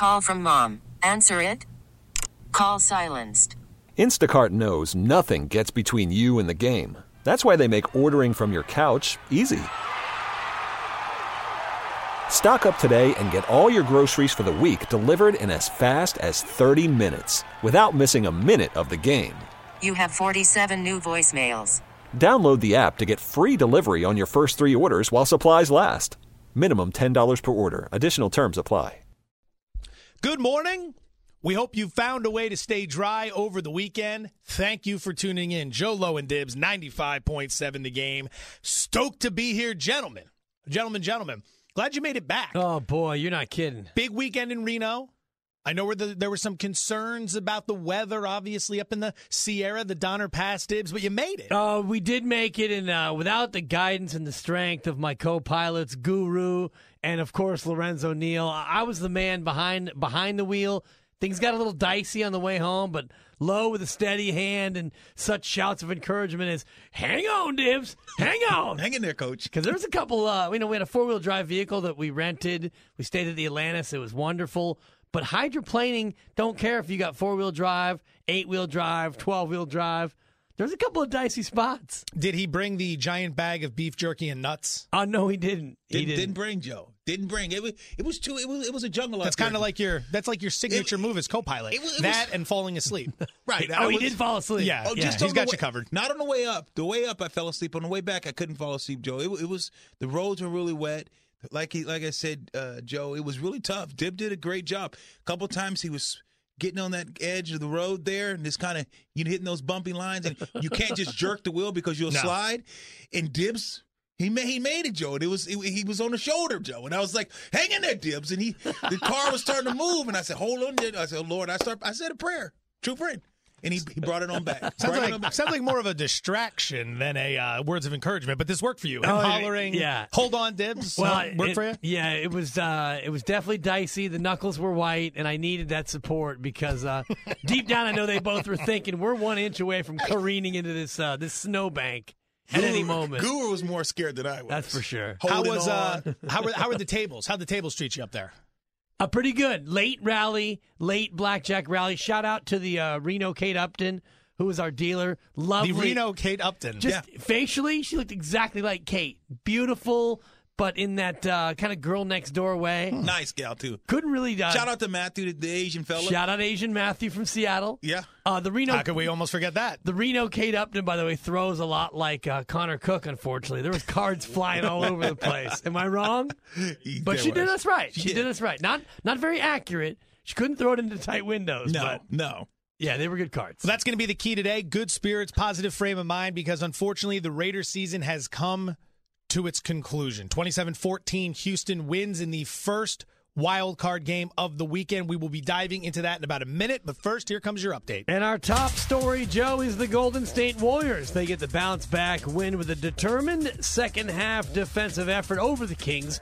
Call from mom. Answer it. Call silenced. Instacart knows nothing gets between you and the game. That's why they make ordering from your couch easy. Stock up today and get all your groceries for the week delivered in as fast as 30 minutes without missing a minute of the game. You have 47 new voicemails. Download the app to get free delivery on your first 3 orders while supplies last. Minimum $10 per order. Additional terms apply. Good morning. We hope you found a way to stay dry over the weekend. Thank you for tuning in. Joe Low and Dibs, 95.7 The Game. Stoked to be here, gentlemen. Gentlemen. Glad you made it back. Oh, boy, you're not kidding. Big weekend in Reno. I know there were some concerns about the weather, obviously, up in the Sierra, the Donner Pass, Dibs, but you made it. We did make it, and without the guidance and the strength of my co-pilots, Guru, and, of course, Lorenzo Neal, I was the man behind the wheel. Things got a little dicey on the way home, but Low with a steady hand and such shouts of encouragement as, hang on, Dibs, hang on. Hang in there, Coach. Because there was a couple, we had a four-wheel drive vehicle that we rented. We stayed at the Atlantis. It was wonderful. But hydroplaning, don't care if you got four-wheel drive, eight-wheel drive, 12-wheel drive. There's a couple of dicey spots. Did he bring the giant bag of beef jerky and nuts? No, he didn't. Didn't bring, Joe. Didn't bring. It was a jungle. That's kind of like your signature move as co-pilot. And falling asleep. Right. He did fall asleep. Yeah. He's got you covered. Not on the way up. The way up, I fell asleep. On the way back, I couldn't fall asleep, Joe. It was the roads were really wet. Like I said, Joe, it was really tough. Dib did a great job. A couple times he was getting on that edge of the road there and just kind of hitting those bumpy lines, and you can't just jerk the wheel because you'll slide. And Dibs, he made it, Joe. And he was on the shoulder, Joe, and I was like, "Hang in there, Dibs." And the car was starting to move, and I said, "Hold on, Dibs." I said, "Lord," I said a prayer, true friend. And he brought it on back. Sounds like more of a distraction than a words of encouragement. But this worked for you. Hollering, hold on, Dibs. Worked for you? Yeah, it was definitely dicey. The knuckles were white, and I needed that support because deep down I know they both were thinking we're 1 inch away from careening into this snowbank at any moment. Guru was more scared than I was. That's for sure. How were the tables? How'd the tables treat you up there? Pretty good. Late blackjack rally. Shout out to the Reno Kate Upton, who was our dealer. Lovely. The Reno Kate Upton. Facially, she looked exactly like Kate. Beautiful, but in that kind of girl next door way. Nice gal, too. Couldn't really... Shout out to Matthew, the Asian fella. Shout out Asian Matthew from Seattle. Yeah. The Reno... How could we almost forget that? The Reno Kate Upton, by the way, throws a lot like Connor Cook, unfortunately. There was cards flying all over the place. Am I wrong? But she did us right. She did us right. Not very accurate. She couldn't throw it into tight windows. No. Yeah, they were good cards. So that's going to be the key today. Good spirits, positive frame of mind, because unfortunately the Raiders season has come to its conclusion. 27-14, Houston wins in the first wild card game of the weekend. We will be diving into that in about a minute, but first, here comes your update. And our top story, Joe, is the Golden State Warriors. They get the bounce-back win with a determined second-half defensive effort over the Kings.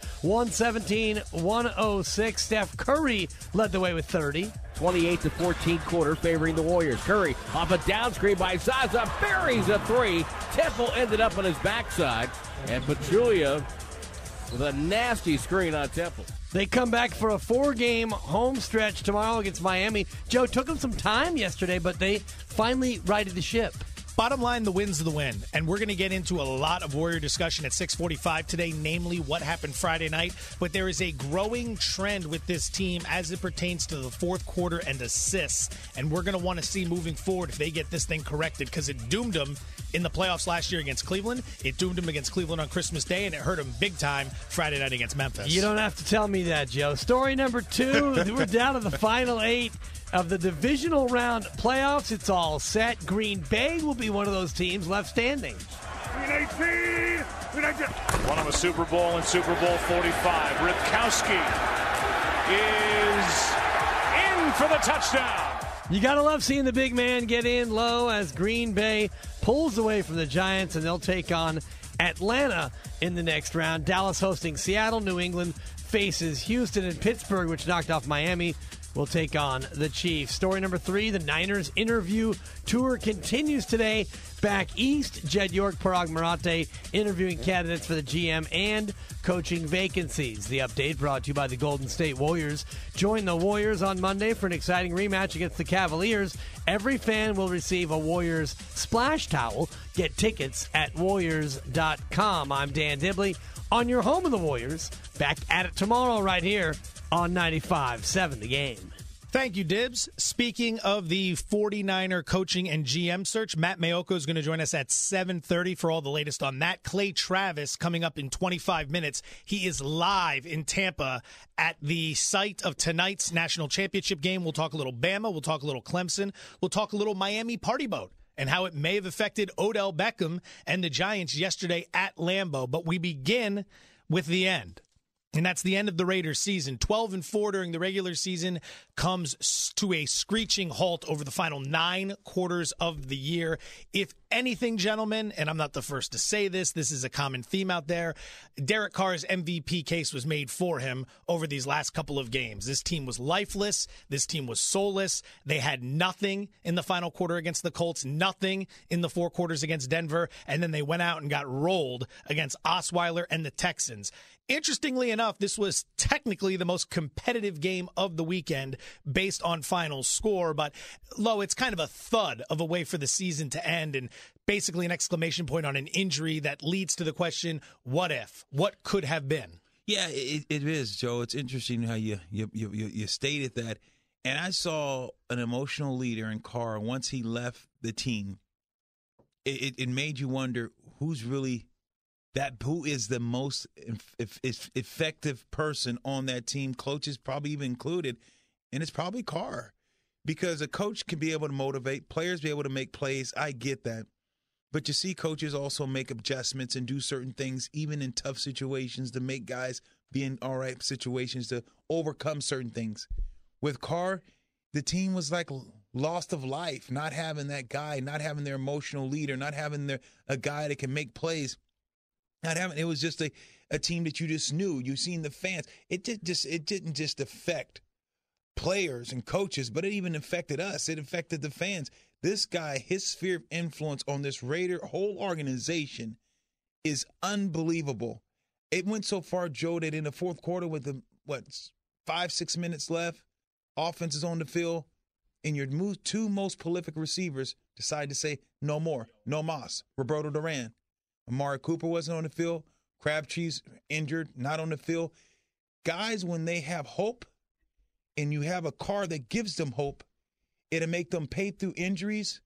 117-106. Steph Curry led the way with 30. 28-14 quarter favoring the Warriors. Curry off a down screen by Zaza, buries a three. Temple ended up on his backside, and Pachulia with a nasty screen on Temple. They come back for a 4-game home stretch tomorrow against Miami. Joe, took them some time yesterday, but they finally righted the ship. Bottom line, the win's the win. And we're going to get into a lot of Warrior discussion at 6:45 today, namely what happened Friday night. But there is a growing trend with this team as it pertains to the fourth quarter and assists. And we're going to want to see moving forward if they get this thing corrected, because it doomed them in the playoffs last year against Cleveland. It doomed them against Cleveland on Christmas Day, and it hurt them big time Friday night against Memphis. You don't have to tell me that, Joe. Story number 2, we're down to the final 8 of the divisional round playoffs. It's all set. Green Bay will be one of those teams left standing. Won him a Super Bowl in Super Bowl 45. Ripkowski is in for the touchdown. You got to love seeing the big man get in low as Green Bay pulls away from the Giants, and they'll take on Atlanta in the next round. Dallas hosting Seattle, New England faces Houston and Pittsburgh, which knocked off Miami, will take on the Chiefs. Story number 3, the Niners interview tour continues today. Back east, Jed York, Parag Marate interviewing candidates for the GM and coaching vacancies. The update brought to you by the Golden State Warriors. Join the Warriors on Monday for an exciting rematch against the Cavaliers. Every fan will receive a Warriors splash towel. Get tickets at Warriors.com. I'm Dan Dibley on your home of the Warriors. Back at it tomorrow right here on 95.7 The Game. Thank you, Dibs. Speaking of the 49er coaching and GM search, Matt Maiocco is going to join us at 7:30 for all the latest on that. Clay Travis coming up in 25 minutes. He is live in Tampa at the site of tonight's national championship game. We'll talk a little Bama. We'll talk a little Clemson. We'll talk a little Miami Party Boat and how it may have affected Odell Beckham and the Giants yesterday at Lambeau. But we begin with the end. And that's the end of the Raiders season. 12-4 during the regular season comes to a screeching halt over the final 9 quarters of the year. If anything, gentlemen, and I'm not the first to say this is a common theme out there, Derek Carr's MVP case was made for him over these last couple of games. This team was lifeless. This team was soulless. They had nothing in the final quarter against the Colts, nothing in the 4 quarters against Denver, and then they went out and got rolled against Osweiler and the Texans. Interestingly enough, this was technically the most competitive game of the weekend based on final score, but Lo, it's kind of a thud of a way for the season to end and basically an exclamation point on an injury that leads to the question, what if? What could have been? Yeah, it is, Joe. It's interesting how you stated that. And I saw an emotional leader in Carr once he left the team. It made you wonder who is the most effective person on that team, coaches probably even included, and it's probably Carr. Because a coach can be able to motivate, players be able to make plays. I get that. But you see coaches also make adjustments and do certain things, even in tough situations, to make guys be in all right situations to overcome certain things. With Carr, the team was like lost of life, not having that guy, not having their emotional leader, not having a guy that can make plays. It was just a team that you just knew. You seen the fans. It didn't just affect players and coaches, but it even affected us. It affected the fans. This guy, his sphere of influence on this Raider whole organization is unbelievable. It went so far, Joe, that in the 4th quarter with 5-6 minutes left, offense is on the field, and your 2 most prolific receivers decide to say no more, no mas. Roberto Duran. Amari Cooper wasn't on the field. Crabtree's injured, not on the field. Guys, when they have hope and you have a Carr that gives them hope, it'll make them pay through injuries,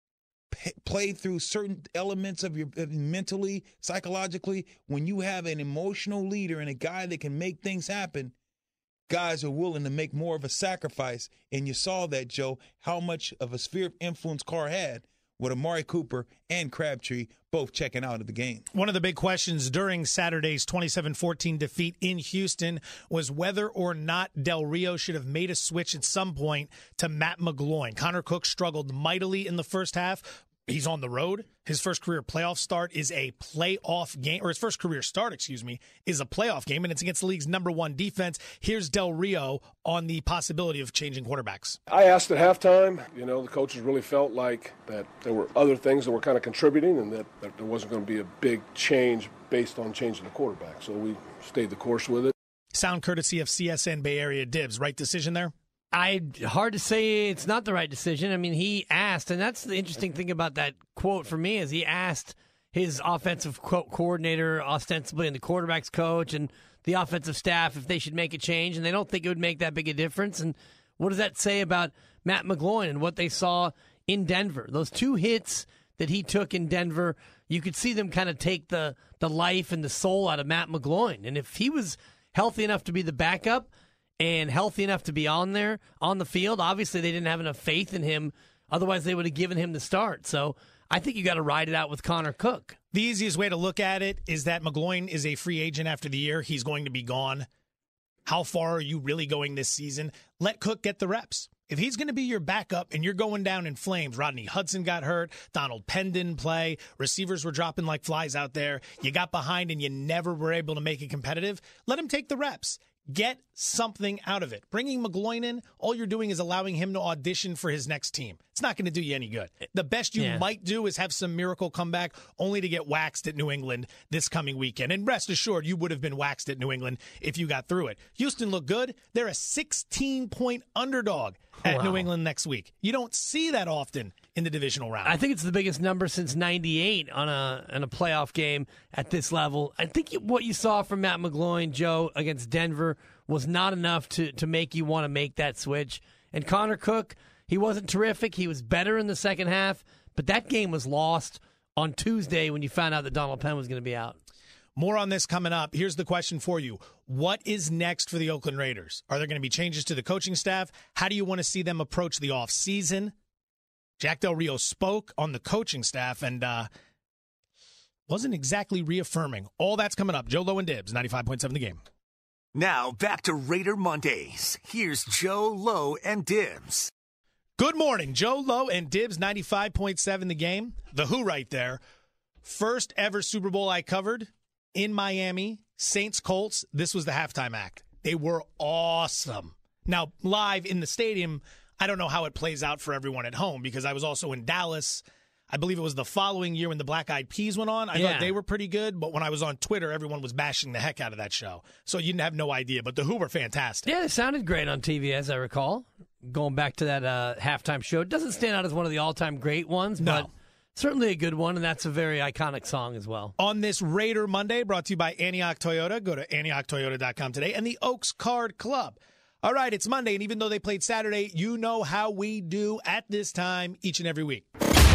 play through certain elements of your mentally, psychologically. When you have an emotional leader and a guy that can make things happen, guys are willing to make more of a sacrifice. And you saw that, Joe, how much of a sphere of influence Carr had with Amari Cooper and Crabtree both checking out of the game. One of the big questions during Saturday's 27-14 defeat in Houston was whether or not Del Rio should have made a switch at some point to Matt McGloin. Connor Cook struggled mightily in the first half. He's on the road. His first career playoff start is a playoff game, or his first career start, is a playoff game, and it's against the league's #1 defense. Here's Del Rio on the possibility of changing quarterbacks. I asked at halftime, the coaches really felt like that there were other things that were kind of contributing and that there wasn't going to be a big change based on changing the quarterback. So we stayed the course with it. Sound courtesy of CSN Bay Area Dibs. Right decision there? Hard to say it's not the right decision. I mean, he asked, and that's the interesting thing about that quote for me, is he asked his offensive coordinator, ostensibly, and the quarterback's coach, and the offensive staff if they should make a change, and they don't think it would make that big a difference. And what does that say about Matt McGloin and what they saw in Denver? Those 2 hits that he took in Denver, you could see them kind of take the life and the soul out of Matt McGloin. And if he was healthy enough to be the backup, and healthy enough to be on the field. Obviously, they didn't have enough faith in him. Otherwise, they would have given him the start. So I think you got to ride it out with Connor Cook. The easiest way to look at it is that McGloin is a free agent after the year. He's going to be gone. How far are you really going this season? Let Cook get the reps. If he's going to be your backup and you're going down in flames, Rodney Hudson got hurt, Donald Penn didn't play, receivers were dropping like flies out there, you got behind and you never were able to make it competitive, let him take the reps. Get something out of it. Bringing McGloin in, all you're doing is allowing him to audition for his next team. It's not going to do you any good. The best you might do is have some miracle comeback only to get waxed at New England this coming weekend. And rest assured, you would have been waxed at New England if you got through it. Houston looked good. They're a 16-point underdog at New England next week. You don't see that often in the divisional round. I think it's the biggest number since '98 on a playoff game at this level. I think what you saw from Matt McGloin, Joe, against Denver was not enough to make you want to make that switch. And Connor Cook, he wasn't terrific. He was better in the second half, but that game was lost on Tuesday when you found out that Donald Penn was going to be out. More on this coming up. Here's the question for you. What is next for the Oakland Raiders? Are there going to be changes to the coaching staff? How do you want to see them approach the offseason? Jack Del Rio spoke on the coaching staff and wasn't exactly reaffirming. All that's coming up. Joe Lowe and Dibs, 95.7 The Game. Now back to Raider Mondays. Here's Joe Lowe and Dibs. Good morning. Joe Lowe and Dibs, 95.7 The Game. The Who right there. First ever Super Bowl I covered in Miami. Saints-Colts. This was the halftime act. They were awesome. Now, live in the stadium, I don't know how it plays out for everyone at home because I was also in Dallas. I believe it was the following year when the Black Eyed Peas went on. I thought they were pretty good, but when I was on Twitter, everyone was bashing the heck out of that show. So you didn't have no idea, but the Who were fantastic. Yeah, it sounded great on TV, as I recall. Going back to that halftime show. It doesn't stand out as one of the all-time great ones, but certainly a good one, and that's a very iconic song as well. On this Raider Monday, brought to you by Antioch Toyota. Go to AntiochToyota.com today. And the Oaks Card Club. All right, it's Monday, and even though they played Saturday, you know how we do at this time each and every week.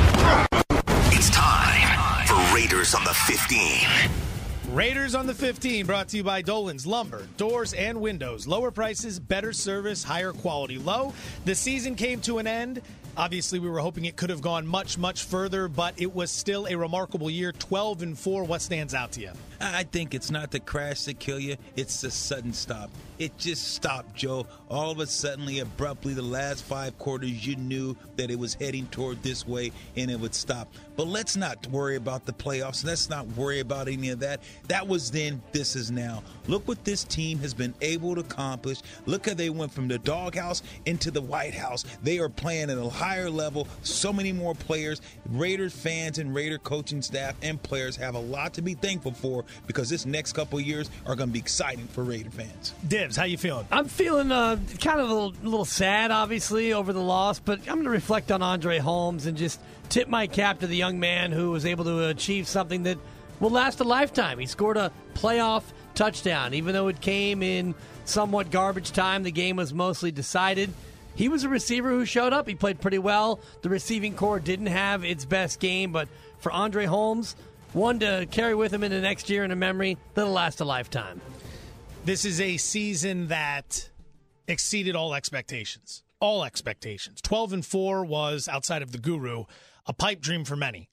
It's time for Raiders on the 15. Raiders on the 15, brought to you by Dolan's Lumber, Doors and Windows. Lower prices, better service, higher quality. Low, the season came to an end. Obviously, we were hoping it could have gone much, much further, but it was still a remarkable year. 12-4. What stands out to you? I think it's not the crash that kill you. It's the sudden stop. It just stopped, Joe. All of a sudden, abruptly, the last 5 quarters, you knew that it was heading toward this way, and it would stop. But let's not worry about the playoffs. Let's not worry about any of that. That was then. This is now. Look what this team has been able to accomplish. Look how they went from the doghouse into the White House. They are playing at a higher level. So many more players. Raiders fans and Raider coaching staff and players have a lot to be thankful for because this next couple of years are going to be exciting for Raider fans. Dibs, how you feeling? I'm feeling kind of a little sad, obviously, over the loss, but I'm going to reflect on Andre Holmes and just tip my cap to the young man who was able to achieve something that will last a lifetime. He scored a playoff touchdown, even though it came in somewhat garbage time. The game was mostly decided. He was a receiver who showed up. He played pretty well. The receiving core didn't have its best game, but for Andre Holmes, one to carry with him into next year in a memory that'll last a lifetime. This is a season that exceeded all expectations. All expectations. 12-4 was, outside of the Guru, a pipe dream for many.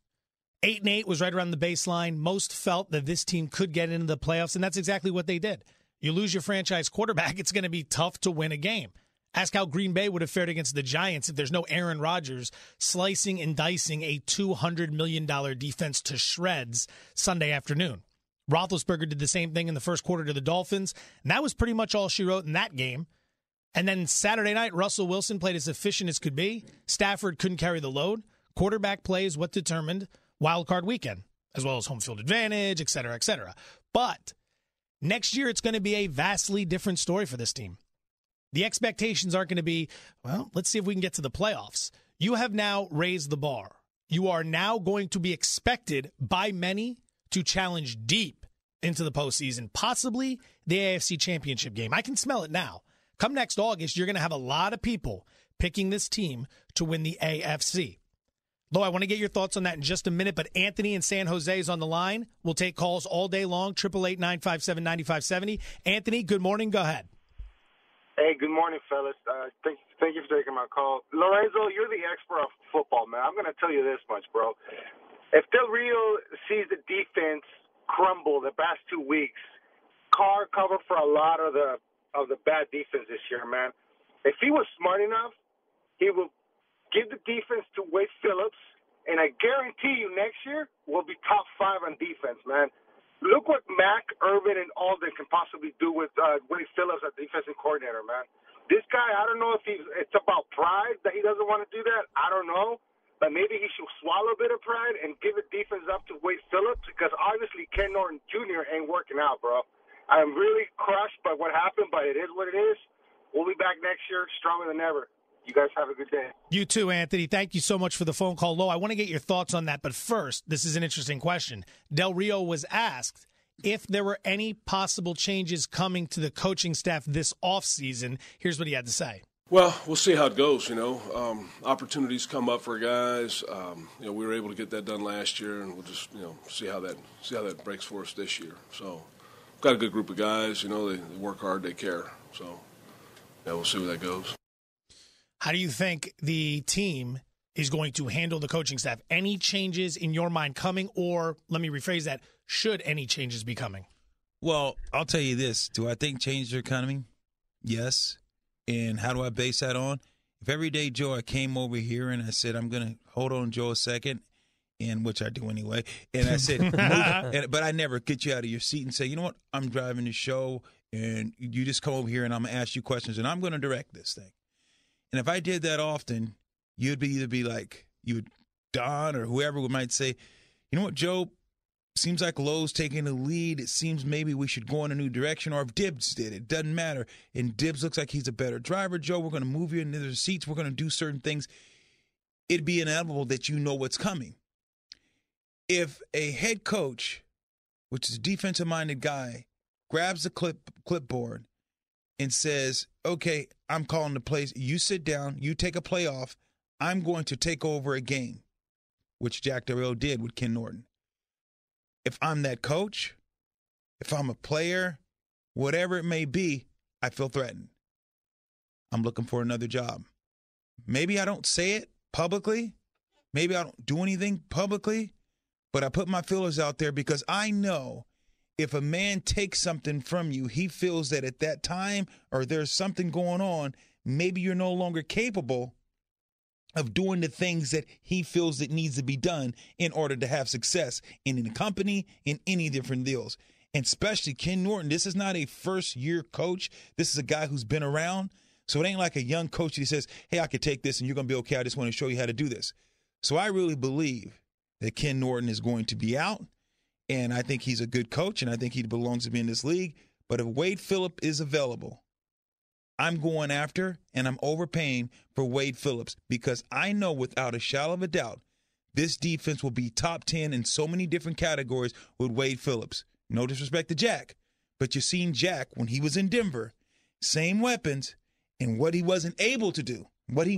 8-8 was right around the baseline. Most felt that this team could get into the playoffs, and that's exactly what they did. You lose your franchise quarterback, it's going to be tough to win a game. Ask how Green Bay would have fared against the Giants if there's no Aaron Rodgers slicing and dicing a $200 million defense to shreds Sunday afternoon. Roethlisberger did the same thing in the first quarter to the Dolphins, and that was pretty much all she wrote in that game. And then Saturday night, Russell Wilson played as efficient as could be. Stafford couldn't carry the load. Quarterback play is what determined wild card weekend, as well as home field advantage, et cetera, et cetera. But next year, it's going to be a vastly different story for this team. The expectations aren't going to be, well, let's see if we can get to the playoffs. You have now raised the bar. You are now going to be expected by many to challenge deep into the postseason, possibly the AFC Championship game. I can smell it now. Come next August, you're going to have a lot of people picking this team to win the AFC. Lo, I want to get your thoughts on that in just a minute, but Anthony in San Jose is on the line. We'll take calls all day long, 888-957-9570. Anthony, good morning. Go ahead. Hey, good morning, fellas. Thank you for taking my call. Lorenzo, you're the expert of football, man. I'm going to tell you this much, bro. If Del Rio sees the defense crumble the past 2 weeks, Carr covered for a lot of the bad defense this year, man. If he was smart enough, he will give the defense to Wade Phillips, and I guarantee you next year we'll be top 5 on defense, man. look what Mac, Irvin, and Alden can possibly do with Wade Phillips as defensive coordinator, man. This guy, I don't know if it's about pride that he doesn't want to do that. I don't know. But maybe he should swallow a bit of pride and give the defense up to Wade Phillips, because obviously Ken Norton Jr. ain't working out, bro. I'm really crushed by what happened, but it is what it is. We'll be back next year stronger than ever. You guys have a good day. You too, Anthony. Thank you so much for the phone call. Lo, I want to get your thoughts on that. But first, this is an interesting question. Del Rio was asked if there were any possible changes coming to the coaching staff this offseason. Here's what he had to say. Well, we'll see how it goes. Opportunities come up for guys. We were able to get that done last year, and we'll just see how that breaks for us this year. So, got a good group of guys. They work hard, they care. So, we'll see where that goes. How do you think the team is going to handle the coaching staff? Any changes in your mind coming, or let me rephrase that, should any changes be coming? Well, I'll tell you this. Do I think changes are coming? Yes. And how do I base that on? If every day, Joe, I came over here and I said, I'm going to hold on, Joe, a second, and which I do anyway. And I said, but I never get you out of your seat and say, you know what, I'm driving the show, and you just come over here and I'm going to ask you questions, and I'm going to direct this thing. And if I did that often, you'd either be like, Don or whoever might say, you know what, Joe, seems like Lowe's taking the lead. It seems maybe we should go in a new direction. Or if Dibbs did, it doesn't matter. And Dibbs looks like he's a better driver, Joe. We're going to move you into the seats. We're going to do certain things. It'd be inevitable that you know what's coming. If a head coach, which is a defensive-minded guy, grabs the clipboard and says, okay, I'm calling the plays. You sit down. You take a play off. I'm going to take over a game, which Jack Del Rio did with Ken Norton. If I'm that coach, if I'm a player, whatever it may be, I feel threatened. I'm looking for another job. Maybe I don't say it publicly. Maybe I don't do anything publicly, but I put my feelers out there because I know if a man takes something from you, he feels that at that time or there's something going on, maybe you're no longer capable of doing the things that he feels that needs to be done in order to have success in a company, in any different deals. And especially Ken Norton, this is not a first-year coach. This is a guy who's been around. So it ain't like a young coach that says, hey, I could take this and you're going to be okay. I just want to show you how to do this. So I really believe that Ken Norton is going to be out, and I think he's a good coach, and I think he belongs to be in this league. But if Wade Phillips is available, I'm going after and I'm overpaying for Wade Phillips because I know without a shadow of a doubt this defense will be top 10 in so many different categories with Wade Phillips. No disrespect to Jack, but you've seen Jack when he was in Denver, same weapons, and what he wasn't able to do. He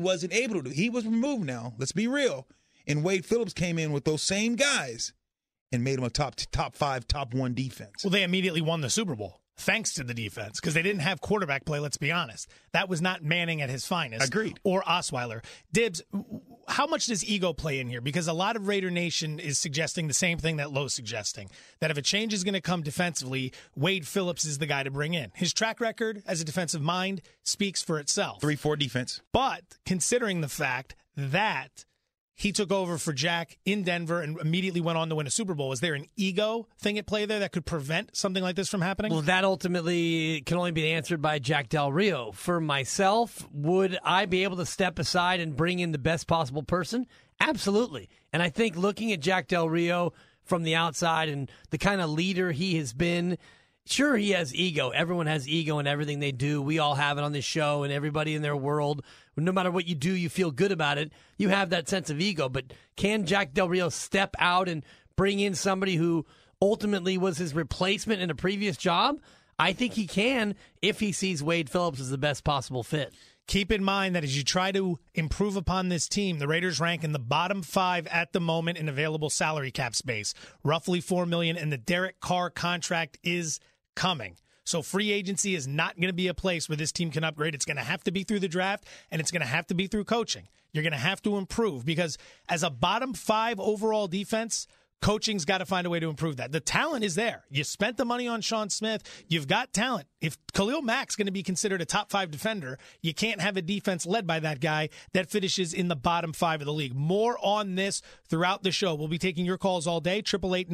was removed now. Let's be real. And Wade Phillips came in with those same guys and made him a top 5, top 1 defense. Well, they immediately won the Super Bowl. Thanks to the defense, because they didn't have quarterback play, let's be honest. That was not Manning at his finest. Agreed. Or Osweiler. Dibbs, how much does ego play in here? Because a lot of Raider Nation is suggesting the same thing that Lowe's suggesting, that if a change is going to come defensively, Wade Phillips is the guy to bring in. His track record as a defensive mind speaks for itself. 3-4 defense. But considering the fact that he took over for Jack in Denver and immediately went on to win a Super Bowl. Is there an ego thing at play there that could prevent something like this from happening? Well, that ultimately can only be answered by Jack Del Rio. For myself, would I be able to step aside and bring in the best possible person? Absolutely. And I think looking at Jack Del Rio from the outside and the kind of leader he has been, sure, he has ego. Everyone has ego in everything they do. We all have it on this show, and everybody in their world. No matter what you do, you feel good about it. You have that sense of ego. But can Jack Del Rio step out and bring in somebody who ultimately was his replacement in a previous job? I think he can if he sees Wade Phillips as the best possible fit. Keep in mind that as you try to improve upon this team, the Raiders rank in the bottom 5 at the moment in available salary cap space, roughly $4 million, and the Derek Carr contract is coming. So free agency is not going to be a place where this team can upgrade. It's going to have to be through the draft, and it's going to have to be through coaching. You're going to have to improve because as a bottom 5 overall defense, Coaching's got to find a way to improve that. The talent is there. You spent the money on Sean Smith. You've got talent. If Khalil Mack's going to be considered a top 5 defender, you can't have a defense led by that guy that finishes in the bottom 5 of the league. More on this throughout the show. We'll be taking your calls all day.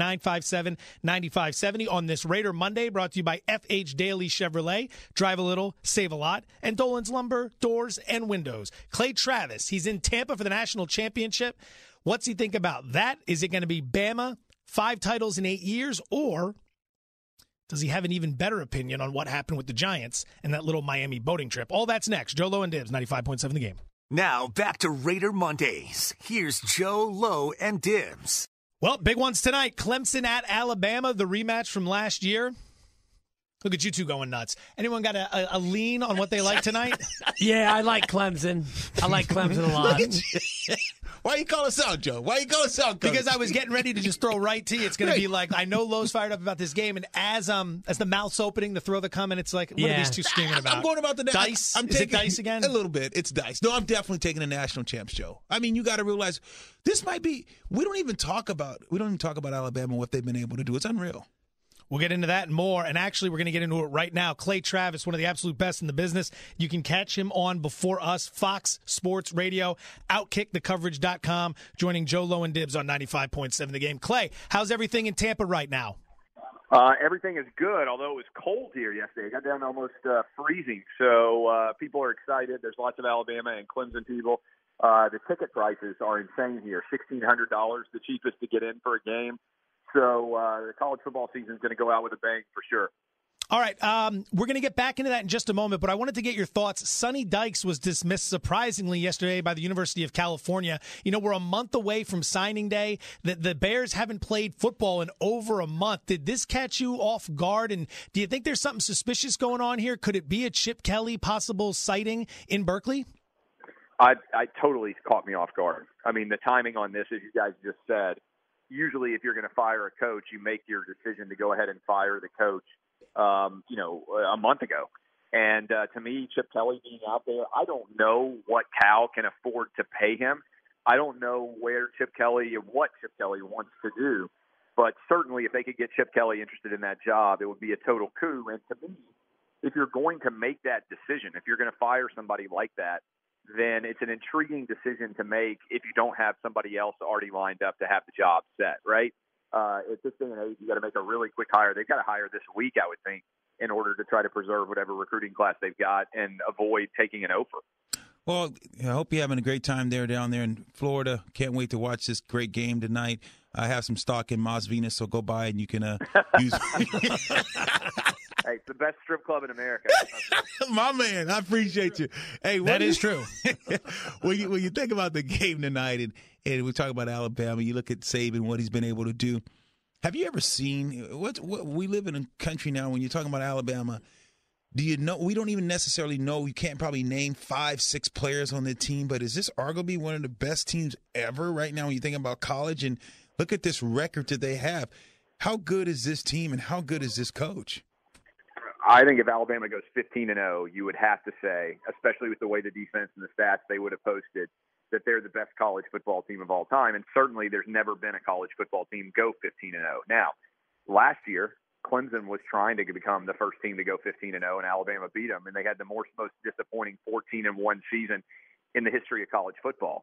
888-957-9570 on this Raider Monday, brought to you by FH Daily Chevrolet. Drive a little, save a lot. And Dolan's Lumber, Doors, and Windows. Clay Travis, he's in Tampa for the national championship. What's he think about that? Is it going to be Bama, 5 titles in 8 years, or does he have an even better opinion on what happened with the Giants and that little Miami boating trip? All that's next. Joe Lowe and Dibs, 95.7 The Game. Now back to Raider Mondays. Here's Joe Lowe and Dibs. Well, big ones tonight. Clemson at Alabama, the rematch from last year. Look at you two going nuts. Anyone got a lean on what they like tonight? Yeah, I like Clemson. I like Clemson a lot. Why you call us out, Joe? Why you call us out, Coach? Because I was getting ready to just throw right to you. It's going to be like, I know Lowe's fired up about this game, and as the mouth's opening to throw the comment, it's like, what are these two screaming about? I'm going about the dice. I'm Is taking it dice again? A little bit. It's dice. No, I'm definitely taking the national champs, Joe. I mean, you got to realize this might be. We don't even talk about Alabama, what they've been able to do. It's unreal. We'll get into that and more. And actually, we're going to get into it right now. Clay Travis, one of the absolute best in the business. You can catch him on Before Us, Fox Sports Radio, OutkickTheCoverage.com, joining Joe Lowe and Dibs on 95.7 The Game. Clay, how's everything in Tampa right now? Everything is good, although it was cold here yesterday. It got down to almost freezing. So people are excited. There's lots of Alabama and Clemson people. The ticket prices are insane here. $1,600, the cheapest to get in for a game. So the college football season is going to go out with a bang for sure. All right, we're going to get back into that in just a moment, but I wanted to get your thoughts. Sonny Dykes was dismissed surprisingly yesterday by the University of California. You know, we're a month away from signing day. The Bears haven't played football in over a month. Did this catch you off guard, and do you think there's something suspicious going on here? Could it be a Chip Kelly possible sighting in Berkeley? I totally caught me off guard. I mean, the timing on this, as you guys just said, usually if you're going to fire a coach, you make your decision to go ahead and fire the coach, a month ago. And to me, Chip Kelly being out there, I don't know what Cal can afford to pay him. I don't know where Chip Kelly and what Chip Kelly wants to do. But certainly if they could get Chip Kelly interested in that job, it would be a total coup. And to me, if you're going to make that decision, if you're going to fire somebody like that, then it's an intriguing decision to make if you don't have somebody else already lined up to have the job set, right? At this day and age, you got to make a really quick hire. They've got to hire this week, I would think, in order to try to preserve whatever recruiting class they've got and avoid taking an offer. Well, I hope you're having a great time down there in Florida. Can't wait to watch this great game tonight. I have some stock in Las Vegas, so go by and you can use Hey, it's the best strip club in America. My man, I appreciate you. Hey, that is true. when you think about the game tonight, and we talk about Alabama, you look at Saban, what he's been able to do. Have you ever seen what we live in a country now? When you're talking about Alabama, do you know? We don't even necessarily know. You can't probably name 5-6 players on the team, but is this arguably one of the best teams ever right now? When you think about college, and look at this record that they have. How good is this team, and how good is this coach? I think if Alabama goes 15-0, you would have to say, especially with the way the defense and the stats they would have posted, that they're the best college football team of all time. And certainly there's never been a college football team go 15-0. Now, last year, Clemson was trying to become the first team to go 15-0, and Alabama beat them, and they had the most disappointing 14-1 season in the history of college football.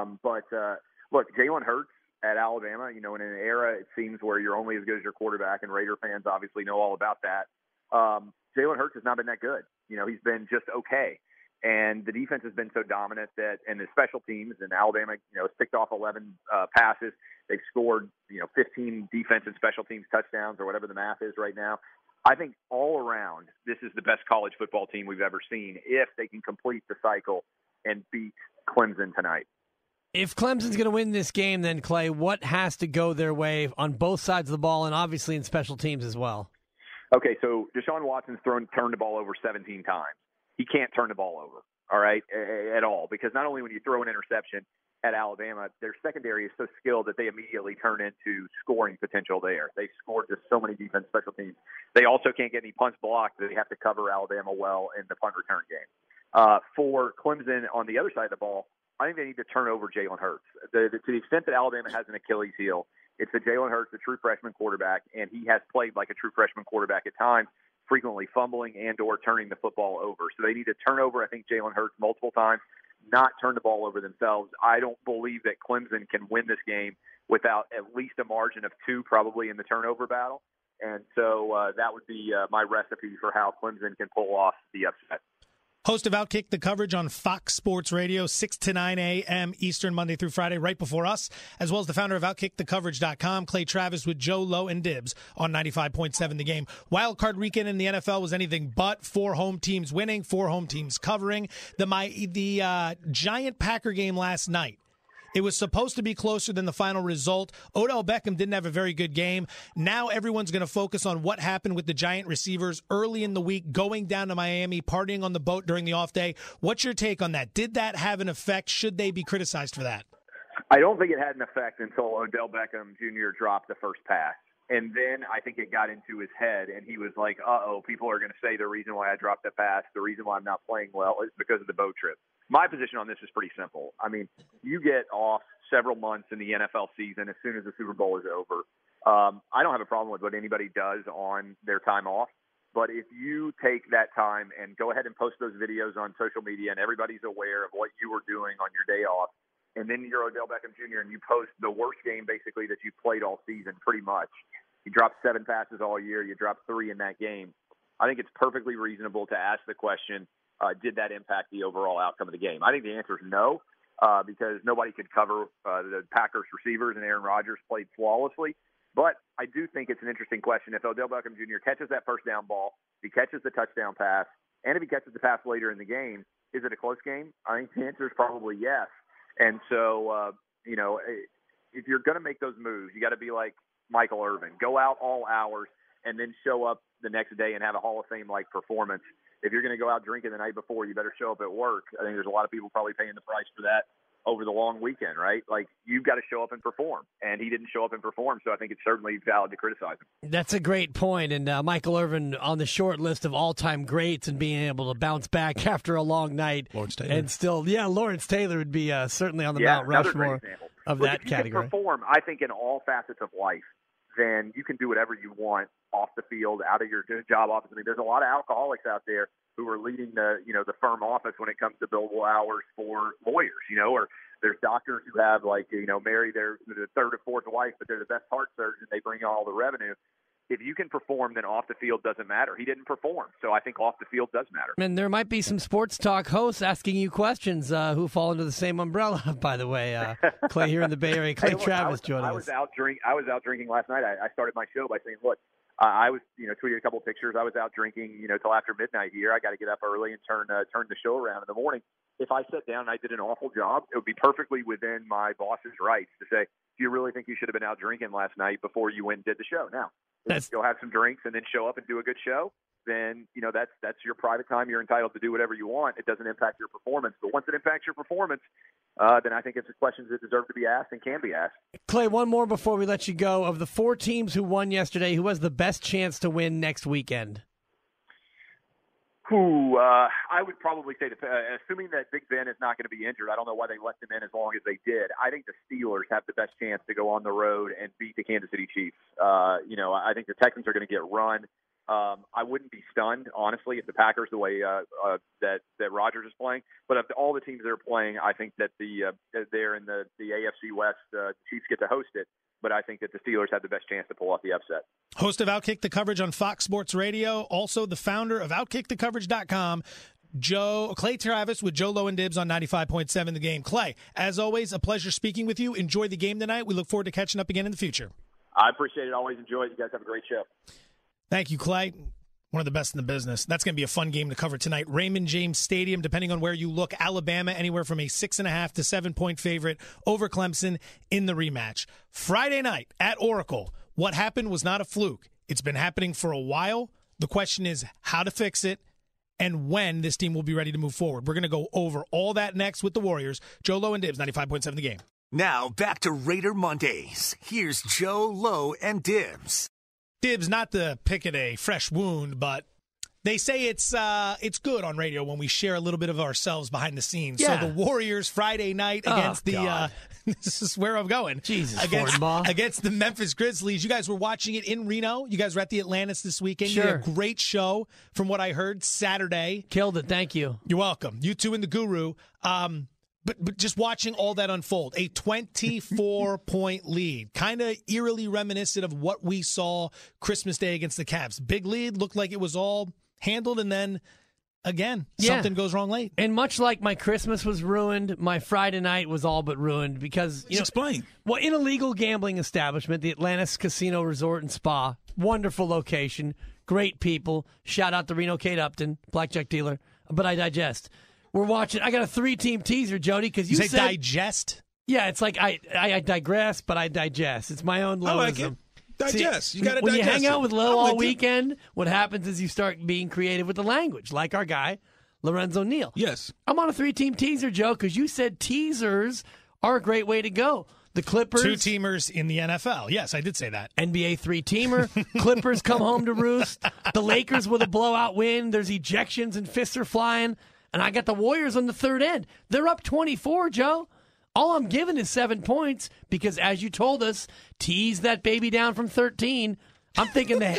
Look, Jalen Hurts at Alabama, in an era, it seems, where you're only as good as your quarterback, and Raider fans obviously know all about that. Jalen Hurts has not been that good. He's been just okay. And the defense has been so dominant and the special teams, and Alabama, has picked off 11 passes. They've scored, 15 defensive special teams touchdowns or whatever the math is right now. I think all around, this is the best college football team we've ever seen if they can complete the cycle and beat Clemson tonight. If Clemson's going to win this game, then, Clay, what has to go their way on both sides of the ball and obviously in special teams as well? Okay, so Deshaun Watson's turned the ball over 17 times. He can't turn the ball over, all right, at all, because not only when you throw an interception at Alabama, their secondary is so skilled that they immediately turn into scoring potential there. They've scored just so many defense special teams. They also can't get any punts blocked. They have to cover Alabama well in the punt return game. For Clemson on the other side of the ball, I think they need to turn over Jalen Hurts. To the extent that Alabama has an Achilles heel, It's that Jalen Hurts, the true freshman quarterback, and he has played like a true freshman quarterback at times, frequently fumbling and or turning the football over. So they need to turn over, I think, Jalen Hurts multiple times, not turn the ball over themselves. I don't believe that Clemson can win this game without at least a margin of 2 probably in the turnover battle. And so that would be my recipe for how Clemson can pull off the upset. Host of Outkick the Coverage on Fox Sports Radio, 6 to 9 a.m. Eastern, Monday through Friday, right before us, as well as the founder of OutkickTheCoverage.com, Clay Travis, with Joe Lowe and Dibs on 95.7 The Game. Wild card weekend in the NFL was anything but. 4 home teams winning, 4 home teams covering. The Giant Packer game last night, it was supposed to be closer than the final result. Odell Beckham didn't have a very good game. Now everyone's going to focus on what happened with the Giant receivers early in the week, going down to Miami, partying on the boat during the off day. What's your take on that? Did that have an effect? Should they be criticized for that? I don't think it had an effect until Odell Beckham Jr. dropped the first pass. And then I think it got into his head, and he was like, people are going to say the reason why I dropped the pass, the reason why I'm not playing well is because of the boat trip. My position on this is pretty simple. I mean, you get off several months in the NFL season as soon as the Super Bowl is over. I don't have a problem with what anybody does on their time off. But if you take that time and go ahead and post those videos on social media and everybody's aware of what you were doing on your day off, and then you're Odell Beckham Jr. and you post the worst game basically that you played all season pretty much. You dropped 7 passes all year. You dropped 3 in that game. I think it's perfectly reasonable to ask the question, did that impact the overall outcome of the game? I think the answer is no, because nobody could cover the Packers receivers, and Aaron Rodgers played flawlessly. But I do think it's an interesting question. If Odell Beckham Jr. catches that first down ball, if he catches the touchdown pass, and if he catches the pass later in the game, is it a close game? I think the answer is probably yes. And so, if you're going to make those moves, you got to be like Michael Irvin. Go out all hours and then show up the next day and have a Hall of Fame-like performance. If you're going to go out drinking the night before, you better show up at work. I think there's a lot of people probably paying the price for that over the long weekend, right? Like, you've got to show up and perform. And he didn't show up and perform, so I think it's certainly valid to criticize him. That's a great point. And Michael Irvin on the short list of all-time greats and being able to bounce back after a long night. Lawrence Taylor. And still, Lawrence Taylor would be certainly on the Mount Rushmore of that category. If you can perform, I think, in all facets of life, then you can do whatever you want off the field, out of your job office. I mean, there's a lot of alcoholics out there who are leading the firm office when it comes to billable hours for lawyers, or there's doctors who have marry their third or fourth wife, but they're the best heart surgeon. They bring in all the revenue. If you can perform, then off the field doesn't matter. He didn't perform, so I think off the field does matter. And there might be some sports talk hosts asking you questions who fall under the same umbrella, by the way. Clay here in the Bay Area. Clay Travis joining us. I was out drinking last night. I started my show by saying, look, I was, tweeted a couple of pictures. I was out drinking, till after midnight here. I got to get up early and turn the show around in the morning. If I sat down and I did an awful job, it would be perfectly within my boss's rights to say, do you really think you should have been out drinking last night before you went and did the show? Now, if you'll have some drinks and then show up and do a good show, then, that's your private time. You're entitled to do whatever you want. It doesn't impact your performance. But once it impacts your performance, then I think it's questions that deserve to be asked and can be asked. Clay, one more before we let you go. Of the 4 teams who won yesterday, who has the best chance to win next weekend? I would probably say, assuming that Big Ben is not going to be injured, I don't know why they let him in as long as they did. I think the Steelers have the best chance to go on the road and beat the Kansas City Chiefs. I think the Texans are going to get run. I wouldn't be stunned, honestly, if the Packers, the way that Rodgers is playing. But of all the teams that are playing, I think that they're in the AFC West, the Chiefs get to host it. But I think that the Steelers have the best chance to pull off the upset. Host of Outkick the Coverage on Fox Sports Radio, also the founder of OutkickTheCoverage.com, Clay Travis with Joe Lowe and Dibs on 95.7 The Game. Clay, as always, a pleasure speaking with you. Enjoy the game tonight. We look forward to catching up again in the future. I appreciate it. Always enjoy it. You guys have a great show. Thank you, Clay. One of the best in the business. That's going to be a fun game to cover tonight. Raymond James Stadium, depending on where you look, Alabama anywhere from a 6.5 to 7-point favorite over Clemson in the rematch. Friday night at Oracle, what happened was not a fluke. It's been happening for a while. The question is how to fix it and when this team will be ready to move forward. We're going to go over all that next with the Warriors. Joe Lowe and Dibs, 95.7 The Game. Now back to Raider Mondays. Here's Joe Lowe and Dibs. Dibs, not to pick at a fresh wound, but They say it's good on radio when we share a little bit of ourselves behind the scenes. Yeah. So the Warriors Friday night against this is where I'm going. Jesus, against the Memphis Grizzlies. You guys were watching it in Reno. You guys were at the Atlantis this weekend. Sure. You had a great show from what I heard Saturday. Killed it. Thank you. You're welcome. You two and the Guru. But just watching all that unfold, a 24-point lead, kind of eerily reminiscent of what we saw Christmas Day against the Cavs. Big lead, looked like it was all handled, and then, again, something goes wrong late. And much like my Christmas was ruined, my Friday night was all but ruined because, explain. Well, in a legal gambling establishment, the Atlantis Casino Resort and Spa, wonderful location, great people. Shout out to Reno Kate Upton, blackjack dealer. But I digest. We're watching. I got a 3-team teaser, Jody, because you say said digest. Yeah, it's like I digress, but I digest. It's my own Loism. I like it. Digest. You got to digest. When you hang out with Lo all like weekend, what happens is you start being creative with the language, like our guy, Lorenzo Neal. Yes. I'm on a 3-team teaser, Joe, because you said teasers are a great way to go. The Clippers. 2-teamers in the NFL. Yes, I did say that. NBA 3-teamer. Clippers come home to roost. The Lakers with a blowout win. There's ejections and fists are flying. And I got the Warriors on the third end. They're up 24, Joe. All I'm giving is 7 points because, as you told us, tease that baby down from 13. I'm thinking the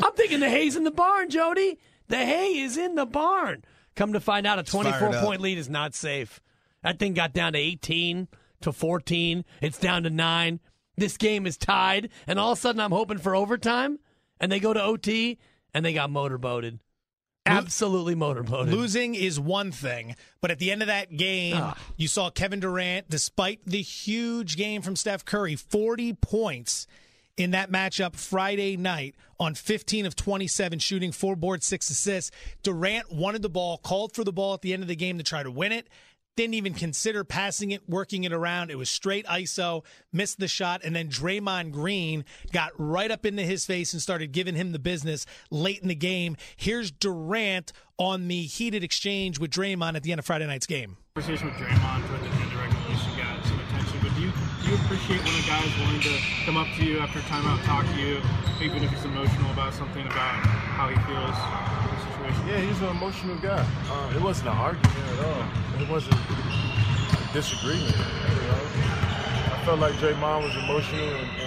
hay's in the barn, Jody. The hay is in the barn. Come to find out, a 24-point lead is not safe. That thing got down to 18 to 14. It's down to 9. This game is tied, and all of a sudden I'm hoping for overtime, and they go to OT, and they got motorboated. Absolutely motorboated. Losing is one thing, but at the end of that game, you saw Kevin Durant, despite the huge game from Steph Curry, 40 points in that matchup Friday night on 15 of 27 shooting, 4 boards, 6 assists. Durant wanted the ball, called for the ball at the end of the game to try to win it. Didn't even consider passing it, working it around. It was straight ISO, missed the shot, and then Draymond Green got right up into his face and started giving him the business late in the game. Here's Durant on the heated exchange with Draymond at the end of Friday night's game. Conversation with Draymond toward the end of the regulation got some attention, but do you appreciate when a guy is willing to come up to you after timeout, talk to you, even if he's emotional about something, about how he feels in the situation? Yeah, he's an emotional guy. It wasn't an argument at all. It wasn't a disagreement. I felt like Draymond was emotional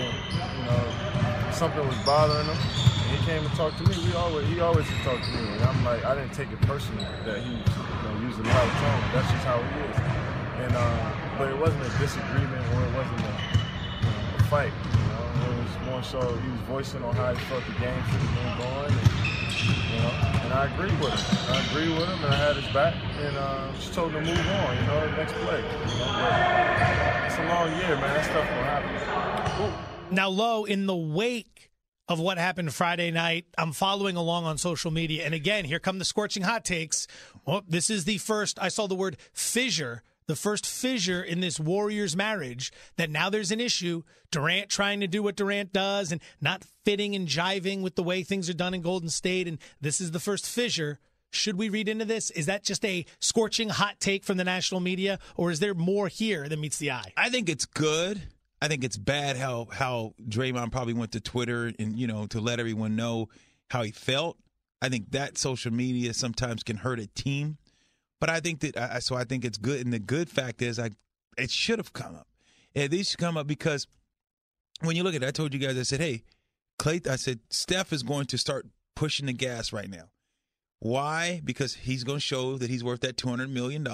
and something was bothering him. And he came and talked to me. He always would talk to me, and I'm like, I didn't take it personally that he used a loud tone. That's just how he is. And but it wasn't a disagreement or it wasn't a fight. It was more so he was voicing on how he felt the game should have been going. And I agree with him. And I had his back, and just told him to move on. Next play. But it's a long year, man. That stuff will happen. Now, Lo, in the wake of what happened Friday night, I'm following along on social media, and again, here come the scorching hot takes. Well, this is the first. I saw the word fissure. The first fissure in this Warriors marriage, that now there's an issue. Durant trying to do what Durant does and not fitting and jiving with the way things are done in Golden State. And this is the first fissure. Should we read into this? Is that just a scorching hot take from the national media, or is there more here than meets the eye? I think it's good. I think it's bad how Draymond probably went to Twitter and, to let everyone know how he felt. I think that social media sometimes can hurt a team. But I think that I think it's good, and the good fact is, it should have come up. These should come up because when you look at it, I told you guys, I said, hey, Clay, I said Steph is going to start pushing the gas right now. Why? Because he's going to show that he's worth that $200 million.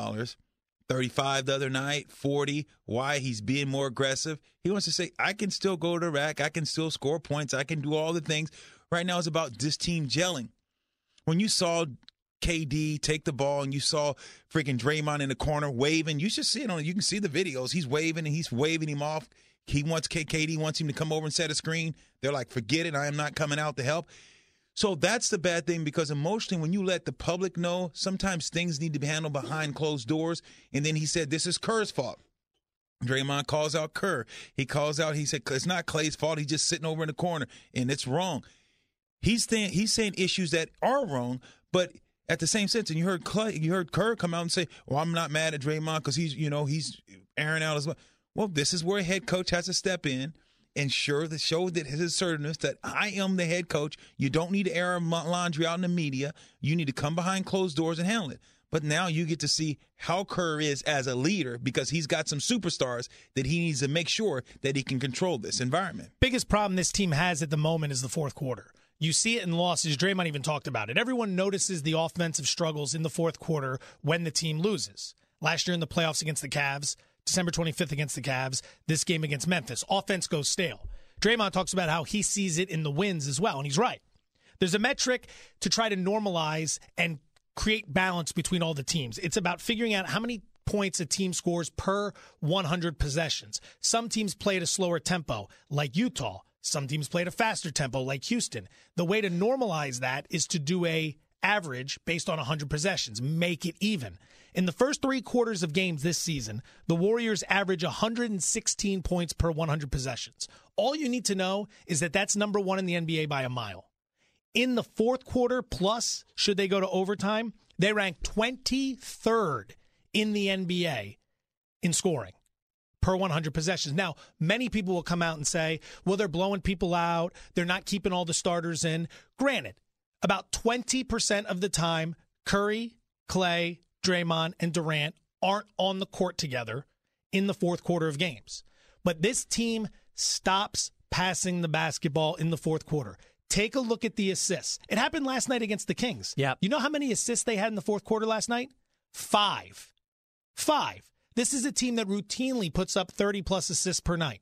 35 the other night, 40. Why? He's being more aggressive. He wants to say, I can still go to the rack. I can still score points. I can do all the things. Right now it's about this team gelling. When you saw KD take the ball and you saw freaking Draymond in the corner waving, you should see it you can see the videos. He's waving and he's waving him off. KD wants him to come over and set a screen. They're like, forget it. I am not coming out to help. So that's the bad thing, because emotionally, when you let the public know, sometimes things need to be handled behind closed doors. And then he said, this is Kerr's fault. Draymond calls out Kerr. He said, it's not Clay's fault. He's just sitting over in the corner and it's wrong. He's saying issues that are wrong, but at the same sense, and you heard Kerr come out and say, well, I'm not mad at Draymond because he's airing out as well. Well, this is where a head coach has to step in and show that his assertiveness that I am the head coach. You don't need to air laundry out in the media. You need to come behind closed doors and handle it. But now you get to see how Kerr is as a leader because he's got some superstars that he needs to make sure that he can control this environment. Biggest problem this team has at the moment is the fourth quarter. You see it in losses. Draymond even talked about it. Everyone notices the offensive struggles in the fourth quarter when the team loses. Last year in the playoffs against the Cavs, December 25th against the Cavs, this game against Memphis. Offense goes stale. Draymond talks about how he sees it in the wins as well, and he's right. There's a metric to try to normalize and create balance between all the teams. It's about figuring out how many points a team scores per 100 possessions. Some teams play at a slower tempo, like Utah. Some teams play at a faster tempo, like Houston. The way to normalize that is to do a average based on 100 possessions. Make it even. In the first 3 quarters of games this season, the Warriors average 116 points per 100 possessions. All you need to know is that that's number 1 in the NBA by a mile. In the fourth quarter, plus, should they go to overtime, they rank 23rd in the NBA in scoring per 100 possessions. Now, many people will come out and say, well, they're blowing people out. They're not keeping all the starters in. Granted, about 20% of the time, Curry, Clay, Draymond, and Durant aren't on the court together in the fourth quarter of games. But this team stops passing the basketball in the fourth quarter. Take a look at the assists. It happened last night against the Kings. Yeah. You know how many assists they had in the fourth quarter last night? 5. This is a team that routinely puts up 30-plus assists per night.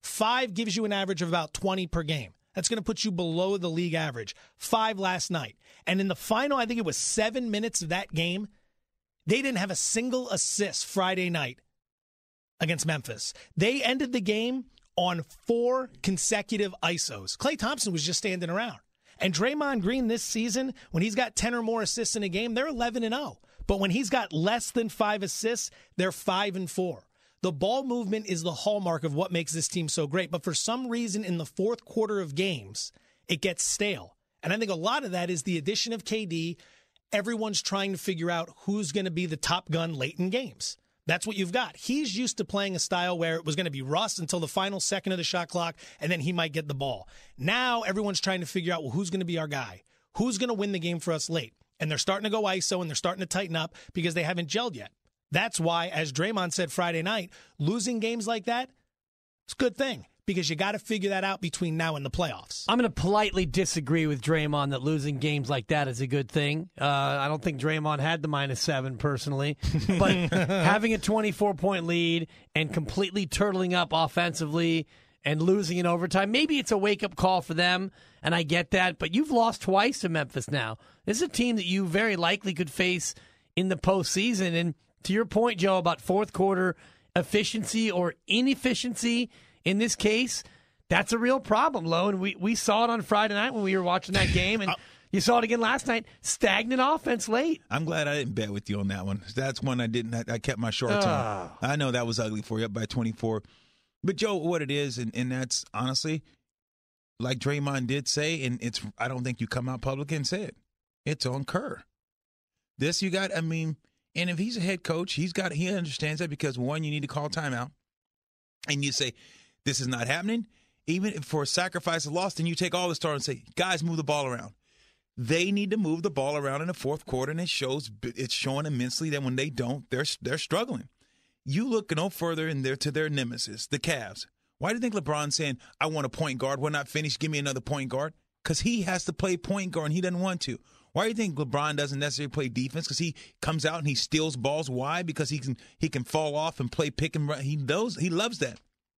5 gives you an average of about 20 per game. That's going to put you below the league average. 5 last night. And in the final, I think it was 7 minutes of that game, they didn't have a single assist Friday night against Memphis. They ended the game on 4 consecutive ISOs. Klay Thompson was just standing around. And Draymond Green this season, when he's got 10 or more assists in a game, they're 11-0. But when he's got less than 5 assists, they're 5-4. The ball movement is the hallmark of what makes this team so great. But for some reason, in the fourth quarter of games, it gets stale. And I think a lot of that is the addition of KD. Everyone's trying to figure out who's going to be the top gun late in games. That's what you've got. He's used to playing a style where it was going to be Russ until the final second of the shot clock, and then he might get the ball. Now everyone's trying to figure out, well, who's going to be our guy? Who's going to win the game for us late? And they're starting to go ISO, and they're starting to tighten up because they haven't gelled yet. That's why, as Draymond said Friday night, losing games like that, it's a good thing. Because you got to figure that out between now and the playoffs. I'm going to politely disagree with Draymond that losing games like that is a good thing. I don't think Draymond had the -7 personally. But having a 24-point lead and completely turtling up offensively and losing in overtime, maybe it's a wake-up call for them, and I get that. But you've lost twice to Memphis now. This is a team that you very likely could face in the postseason. And to your point, Joe, about fourth quarter efficiency or inefficiency, in this case, that's a real problem, Lo. And we saw it on Friday night when we were watching that game, and you saw it again last night. Stagnant offense late. I'm glad I didn't bet with you on that one. That's one I didn't. I kept my shorts on. I know that was ugly for you, up by 24. But, Joe, what it is, and that's honestly, like Draymond did say, and I don't think you come out public and say it. It's on Kerr. This you got, and if he's a head coach, he understands that because, one, you need to call timeout. And you say, this is not happening. Even if for a sacrifice of loss, then you take all the stars and say, guys, move the ball around. They need to move the ball around in the fourth quarter, and it's showing immensely that when they don't, they're struggling. You look no further to their nemesis, the Cavs. Why do you think LeBron's saying, I want a point guard, we're not finished, give me another point guard? Because he has to play point guard, and he doesn't want to. Why do you think LeBron doesn't necessarily play defense? Because he comes out and he steals balls. Why? Because he can fall off and play pick and run. He loves that.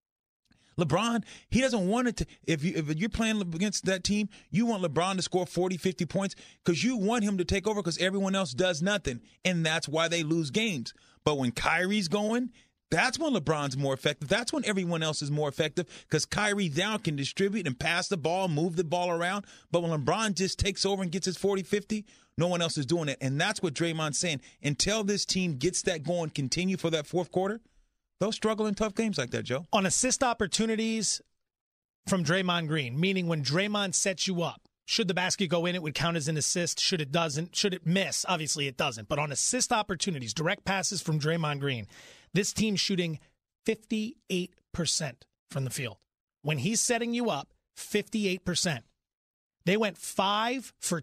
LeBron, he doesn't want it to. If you're playing against that team, you want LeBron to score 40, 50 points because you want him to take over because everyone else does nothing. And that's why they lose games. But when Kyrie's going, that's when LeBron's more effective. That's when everyone else is more effective because Kyrie now can distribute and pass the ball, move the ball around. But when LeBron just takes over and gets his 40, 50, no one else is doing it. And that's what Draymond's saying. Until this team gets that going, continue for that fourth quarter, they'll struggle in tough games like that, Joe. On assist opportunities from Draymond Green, meaning when Draymond sets you up, should the basket go in, it would count as an assist. Should it miss? Obviously it doesn't. But on assist opportunities, direct passes from Draymond Green, this team's shooting 58% from the field. when he's setting you up, 58%. They went 5 for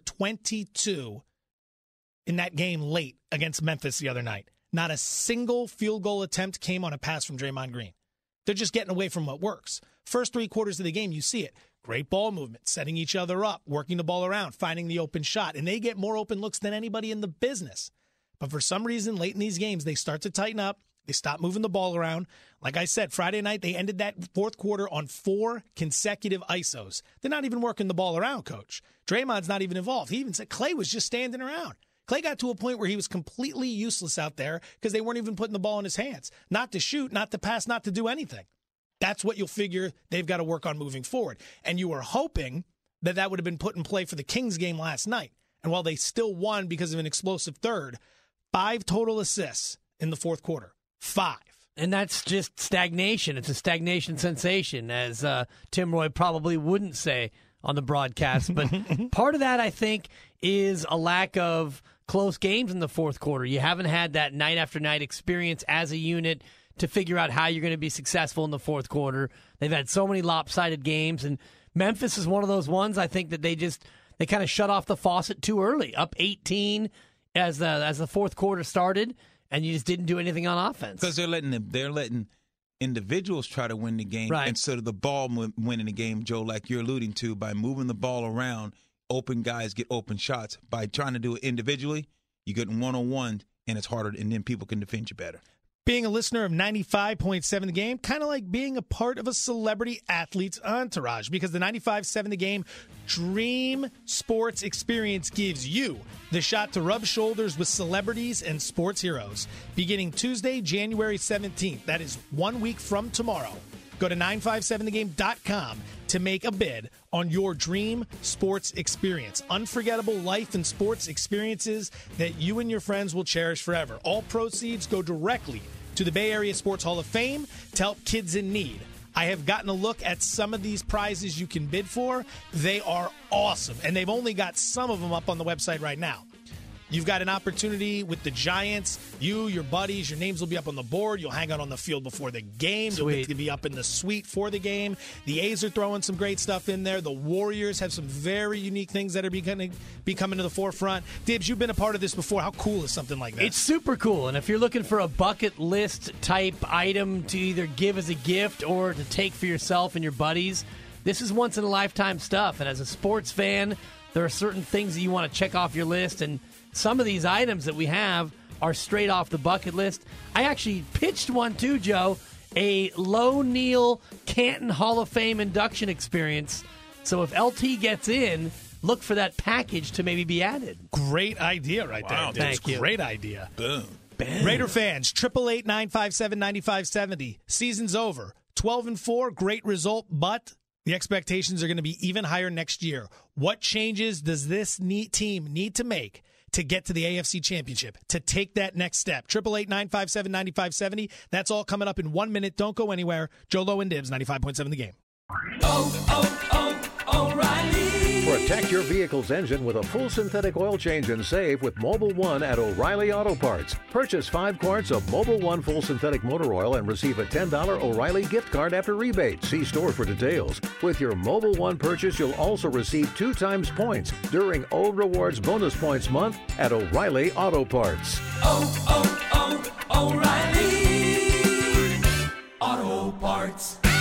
22 in that game late against Memphis the other night. Not a single field goal attempt came on a pass from Draymond Green. They're just getting away from what works. First 3 quarters of the game, you see it. Great ball movement, setting each other up, working the ball around, finding the open shot. And they get more open looks than anybody in the business. But for some reason, late in these games, they start to tighten up. They stop moving the ball around. Like I said, Friday night, they ended that fourth quarter on 4 consecutive ISOs. They're not even working the ball around, Coach. Draymond's not even involved. He even said Klay was just standing around. Klay got to a point where he was completely useless out there because they weren't even putting the ball in his hands. Not to shoot, not to pass, not to do anything. That's what you'll figure they've got to work on moving forward. And you were hoping that that would have been put in play for the Kings game last night. And while they still won because of an explosive third, 5 total assists in the fourth quarter. 5. And that's just stagnation. It's a stagnation sensation, as Tim Roy probably wouldn't say on the broadcast. But part of that, I think, is a lack of close games in the fourth quarter. You haven't had that night after night experience as a unit to figure out how you're going to be successful in the fourth quarter. They've had so many lopsided games, and Memphis is one of those ones. I think that they kind of shut off the faucet too early, up 18 as the fourth quarter started, and you just didn't do anything on offense. Because they're letting individuals try to win the game instead of the ball winning the game, Joe, like you're alluding to, by moving the ball around. Open guys get open shots. By trying to do it individually, you get one-on-one, and it's harder, and then people can defend you better. Being a listener of 95.7 The Game, kind of like being a part of a celebrity athlete's entourage, because the 95.7 The Game Dream Sports Experience gives you the shot to rub shoulders with celebrities and sports heroes. Beginning Tuesday, January 17th, that is 1 week from tomorrow. Go to 957thegame.com to make a bid on your dream sports experience. Unforgettable life and sports experiences that you and your friends will cherish forever. All proceeds go directly to the Bay Area Sports Hall of Fame to help kids in need. I have gotten a look at some of these prizes you can bid for. They are awesome, and they've only got some of them up on the website right now. You've got an opportunity with the Giants. You, your buddies, your names will be up on the board. You'll hang out on the field before the game. You'll get to be up in the suite for the game. The A's are throwing some great stuff in there. The Warriors have some very unique things that are going to be coming to the forefront. Dibs, you've been a part of this before. How cool is something like that? It's super cool. And if you're looking for a bucket list type item to either give as a gift or to take for yourself and your buddies, this is once-in-a-lifetime stuff. And as a sports fan, there are certain things that you want to check off your list, and some of these items that we have are straight off the bucket list. I actually pitched one too, Joe, a Low Neal Canton Hall of Fame induction experience. So if LT gets in, look for that package to maybe be added. Great idea right there. Wow, thank you. Great idea. Boom. Raider fans, 888-957-9570. Season's over. 12-4, great result, but the expectations are going to be even higher next year. What changes does this team need to make to get to the AFC Championship, to take that next step? 888-957-9570. That's all coming up in 1 minute. Don't go anywhere. Joe Lowe and Dibs, 95.7 The Game. O'Reilly. Protect your vehicle's engine with a full synthetic oil change and save with Mobil 1 at O'Reilly Auto Parts. Purchase 5 quarts of Mobil 1 full synthetic motor oil and receive a $10 O'Reilly gift card after rebate. See store for details. With your Mobil 1 purchase, you'll also receive 2 times points during O Rewards Bonus Points Month at O'Reilly Auto Parts. O'Reilly Auto Parts.